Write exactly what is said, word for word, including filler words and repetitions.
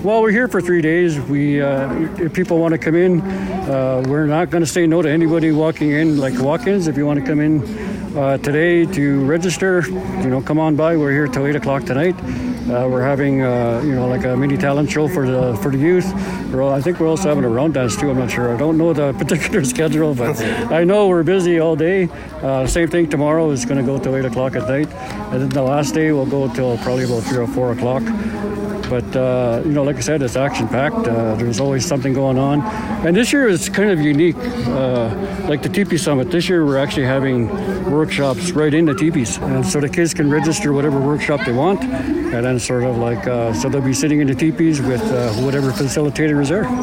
Well, we're here for three days. We, uh, if people want to come in, uh, we're not going to say no to anybody walking in, like walk-ins. If you want to come in uh, today to register, you know, come on by. We're here till eight o'clock tonight. Uh, we're having, uh, you know, like a mini talent show for the for the youth. We're all, I think we're also having a round dance too. I'm not sure. I don't know the particular schedule, but I know we're busy all day. Uh, same thing tomorrow is going to go till eight o'clock at night, and then the last day will go till probably about three or four o'clock. But, uh, you know, like I said, it's action-packed. Uh, there's always something going on. And this year is kind of unique. Uh, like the Teepee Summit, this year we're actually having workshops right in the teepees. And so the kids can register whatever workshop they want. And then sort of like, uh, so they'll be sitting in the teepees with uh, whatever facilitator is there.